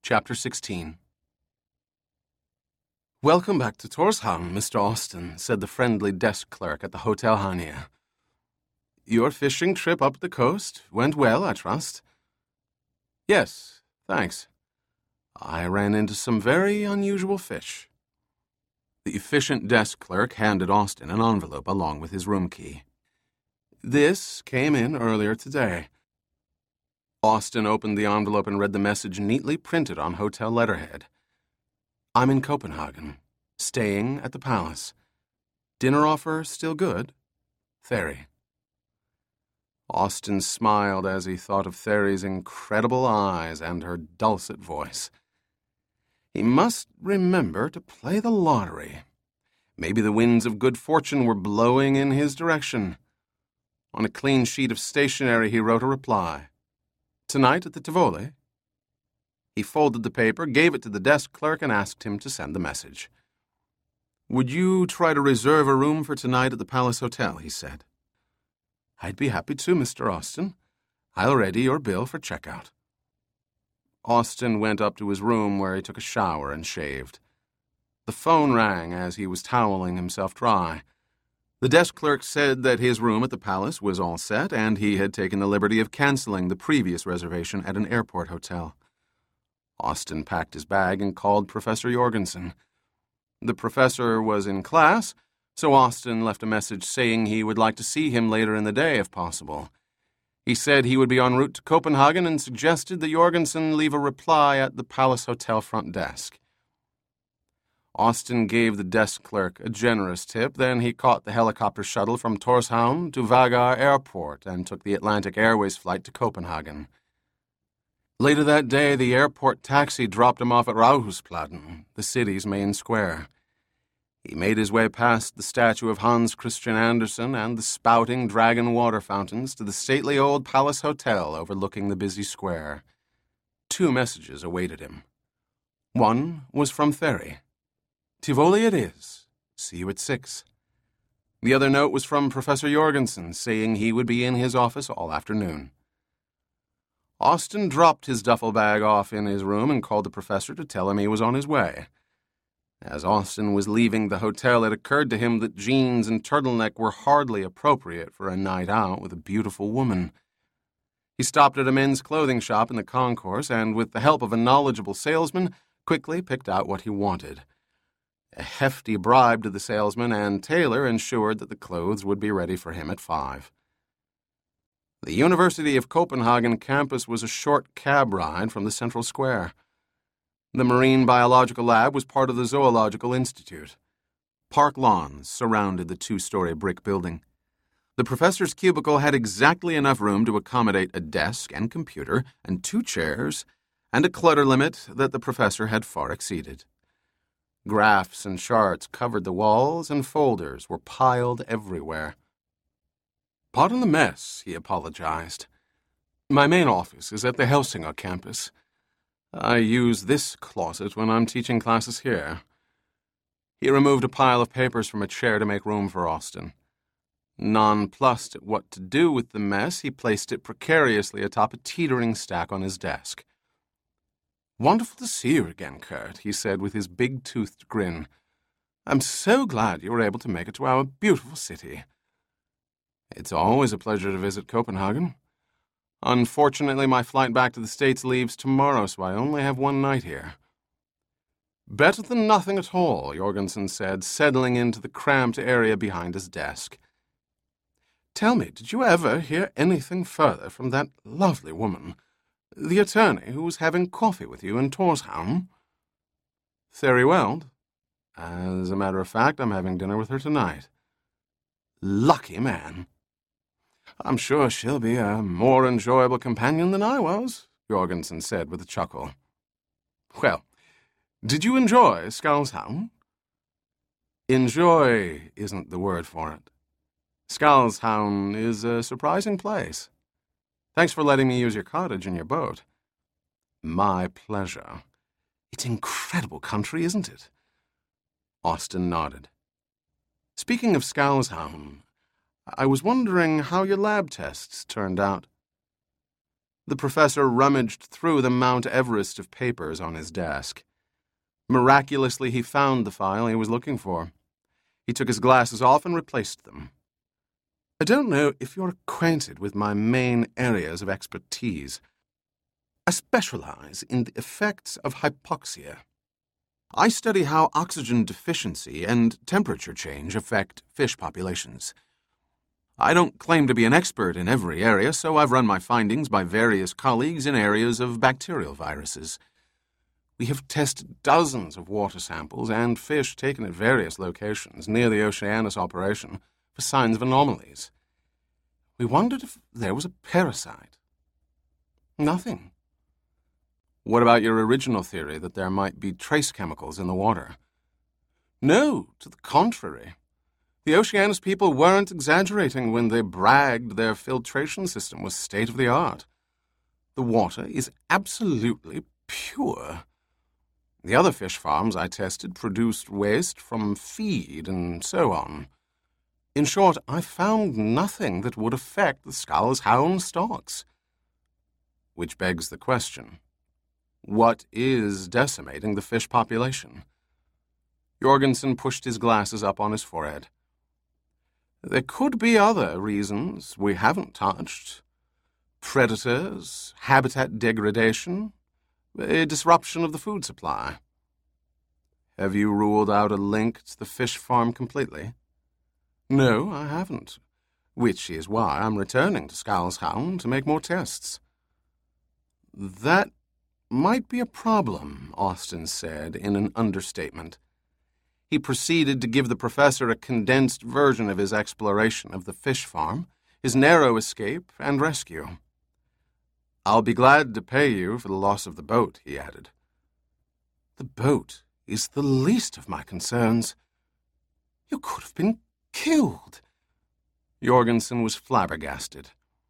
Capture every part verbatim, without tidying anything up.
Chapter sixteen. "Welcome back to Tórshavn, Mister Austin," said the friendly desk clerk at the Hotel Hania. "Your fishing trip up the coast went well, I trust?" "Yes, thanks. I ran into some very unusual fish." The efficient desk clerk handed Austin an envelope along with his room key. "This came in earlier today." Austin opened the envelope and read the message neatly printed on hotel letterhead. "I'm in Copenhagen, staying at the Palace. Dinner offer still good? Therry." Austin smiled as he thought of Therry's incredible eyes and her dulcet voice. He must remember to play the lottery. Maybe the winds of good fortune were blowing in his direction. On a clean sheet of stationery, he wrote a reply. "Tonight at the Tivoli?" He folded the paper, gave it to the desk clerk, and asked him to send the message. "Would you try to reserve a room for tonight at the Palace Hotel?" he said. "I'd be happy to, Mister Austin. I'll ready your bill for checkout." Austin went up to his room where he took a shower and shaved. The phone rang as he was toweling himself dry. The desk clerk said that his room at the Palace was all set, and he had taken the liberty of canceling the previous reservation at an airport hotel. Austin packed his bag and called Professor Jorgensen. The professor was in class, so Austin left a message saying he would like to see him later in the day if possible. He said he would be en route to Copenhagen and suggested that Jorgensen leave a reply at the Palace Hotel front desk. Austin gave the desk clerk a generous tip, then he caught the helicopter shuttle from Tórshavn to Vágar Airport and took the Atlantic Airways flight to Copenhagen. Later that day, the airport taxi dropped him off at Rådhuspladsen, the city's main square. He made his way past the statue of Hans Christian Andersen and the spouting dragon water fountains to the stately old Palace Hotel overlooking the busy square. Two messages awaited him. One was from Therry. "Tivoli it is. See you at six." The other note was from Professor Jorgensen, saying he would be in his office all afternoon. Austin dropped his duffel bag off in his room and called the professor to tell him he was on his way. As Austin was leaving the hotel, it occurred to him that jeans and turtleneck were hardly appropriate for a night out with a beautiful woman. He stopped at a men's clothing shop in the concourse and, with the help of a knowledgeable salesman, quickly picked out what he wanted. A hefty bribe to the salesman and tailor ensured that the clothes would be ready for him at five. The University of Copenhagen campus was a short cab ride from the central square. The Marine Biological Lab was part of the Zoological Institute. Park lawns surrounded the two-story brick building. The professor's cubicle had exactly enough room to accommodate a desk and computer and two chairs, and a clutter limit that the professor had far exceeded. Graphs and charts covered the walls, and folders were piled everywhere. "Pardon the mess," he apologized. "My main office is at the Helsinger campus. I use this closet when I'm teaching classes here." He removed a pile of papers from a chair to make room for Austin. Nonplussed at what to do with the mess, he placed it precariously atop a teetering stack on his desk. "Wonderful to see you again, Kurt," he said with his big-toothed grin. "I'm so glad you were able to make it to our beautiful city." "It's always a pleasure to visit Copenhagen. Unfortunately, my flight back to the States leaves tomorrow, so I only have one night here." "Better than nothing at all," Jorgensen said, settling into the cramped area behind his desk. "Tell me, did you ever hear anything further from that lovely woman, the attorney who was having coffee with you in Tórshavn?" "Therry Weld? As a matter of fact, I'm having dinner with her tonight." "Lucky man." "I'm sure she'll be a more enjoyable companion than I was," Jorgensen said with a chuckle. "Well, did you enjoy Skarlshavn?" "Enjoy isn't the word for it. Skarlshavn is a surprising place. Thanks for letting me use your cottage and your boat." "My pleasure. It's incredible country, isn't it?" Austin nodded. "Speaking of Skarlshavn, I was wondering how your lab tests turned out." The professor rummaged through the Mount Everest of papers on his desk. Miraculously, he found the file he was looking for. He took his glasses off and replaced them. I don't know if you're acquainted with my main areas of expertise. I specialize in the effects of hypoxia. I study how oxygen deficiency and temperature change affect fish populations. I don't claim to be an expert in every area, so I've run my findings by various colleagues in areas of bacterial viruses. We have tested dozens of water samples and fish taken at various locations near the Oceanus operation for signs of anomalies. We wondered if there was a parasite. Nothing. What about your original theory that there might be trace chemicals in the water? No, to the contrary. The Oceanus people weren't exaggerating when they bragged their filtration system was state-of-the-art. The water is absolutely pure. The other fish farms I tested produced waste from feed and so on. In short, I found nothing that would affect the Skulls Hound stocks. Which begs the question, what is decimating the fish population? Jorgensen pushed his glasses up on his forehead. There could be other reasons we haven't touched. Predators, habitat degradation, a disruption of the food supply. Have you ruled out a link to the fish farm completely? No, I haven't, which is why I'm returning to Skulls Hound to make more tests. That might be a problem, Austin said in an understatement. He proceeded to give the professor a condensed version of his exploration of the fish farm, his narrow escape and rescue. I'll be glad to pay you for the loss of the boat, he added. The boat is the least of my concerns. You could have been killed. Jorgensen was flabbergasted.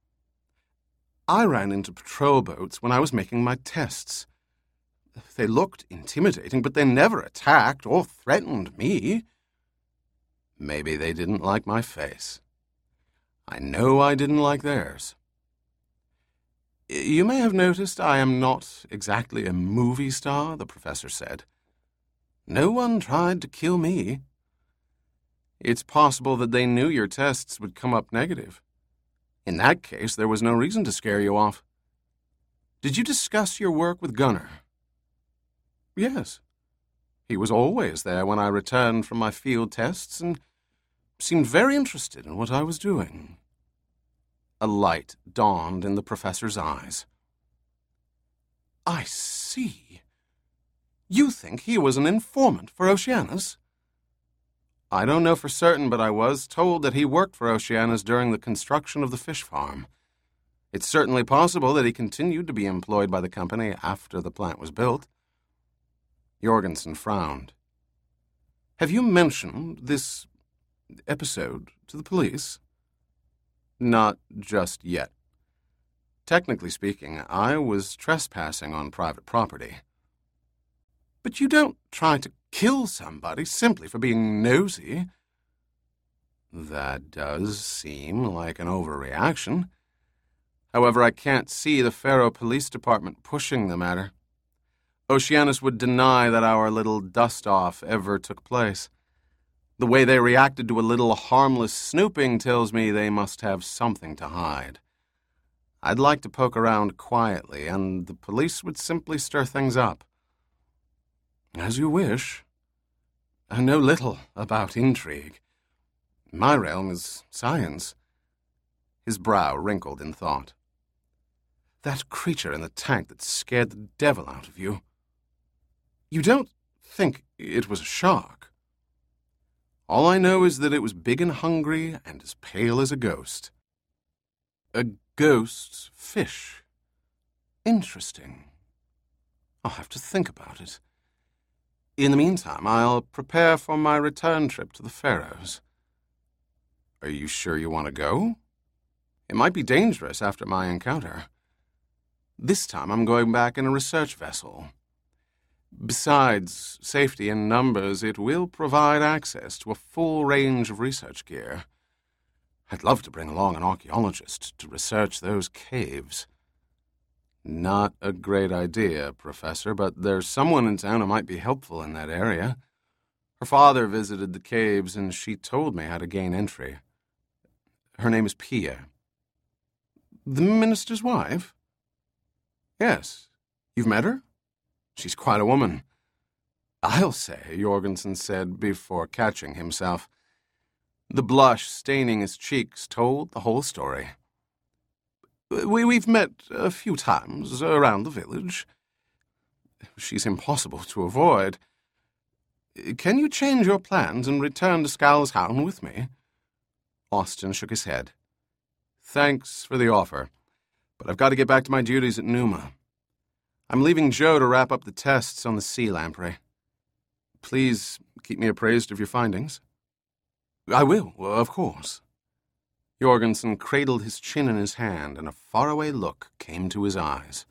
I ran into patrol boats when I was making my tests. They looked intimidating, but they never attacked or threatened me. Maybe they didn't like my face. I know I didn't like theirs. You may have noticed I am not exactly a movie star, the professor said. No one tried to kill me. It's possible that they knew your tests would come up negative. In that case, there was no reason to scare you off. Did you discuss your work with Gunnar? Yes. He was always there when I returned from my field tests and seemed very interested in what I was doing. A light dawned in the professor's eyes. I see. You think he was an informant for Oceanus? I don't know for certain, but I was told that he worked for Oceanus during the construction of the fish farm. It's certainly possible that he continued to be employed by the company after the plant was built. Jorgensen frowned. Have you mentioned this episode to the police? Not just yet. Technically speaking, I was trespassing on private property. But you don't try to kill somebody simply for being nosy. That does seem like an overreaction. However, I can't see the Faro Police Department pushing the matter. Oceanus would deny that our little dust-off ever took place. The way they reacted to a little harmless snooping tells me they must have something to hide. I'd like to poke around quietly, and the police would simply stir things up. As you wish. I know little about intrigue. My realm is science. His brow wrinkled in thought. That creature in the tank that scared the devil out of you. You don't think it was a shark? All I know is that it was big and hungry and as pale as a ghost. A ghost fish. Interesting. I'll have to think about it. In the meantime, I'll prepare for my return trip to the Faroes. Are you sure you want to go? It might be dangerous after my encounter. This time I'm going back in a research vessel. Besides safety in numbers, it will provide access to a full range of research gear. I'd love to bring along an archaeologist to research those caves. Not a great idea, Professor, but there's someone in town who might be helpful in that area. Her father visited the caves, and she told me how to gain entry. Her name is Pia. The minister's wife? Yes. You've met her? She's quite a woman. I'll say, Jorgensen said before catching himself. The blush staining his cheeks told the whole story. We, we've met a few times around the village. She's impossible to avoid. Can you change your plans and return to Scowlshound with me? Austin shook his head. Thanks for the offer, but I've got to get back to my duties at Numa. I'm leaving Joe to wrap up the tests on the sea lamprey. Please keep me appraised of your findings. I will, of course. Jorgensen cradled his chin in his hand, and a faraway look came to his eyes.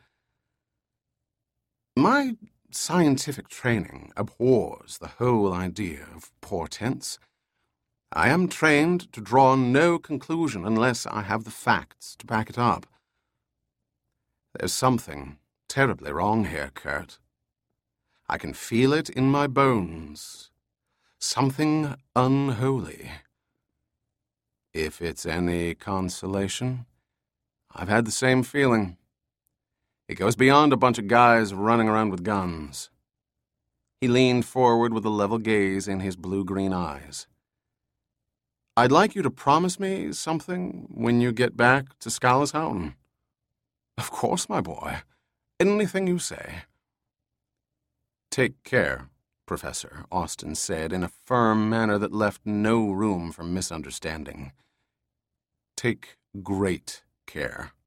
My scientific training abhors the whole idea of portents. I am trained to draw no conclusion unless I have the facts to back it up. There's something terribly wrong here, Kurt. I can feel it in my bones. Something unholy. If it's any consolation, I've had the same feeling. It goes beyond a bunch of guys running around with guns. He leaned forward with a level gaze in his blue-green eyes. I'd like you to promise me something when you get back to Scowlshound. Of course, my boy. Anything you say. Take care, Professor, Austin said in a firm manner that left no room for misunderstanding. Take great care.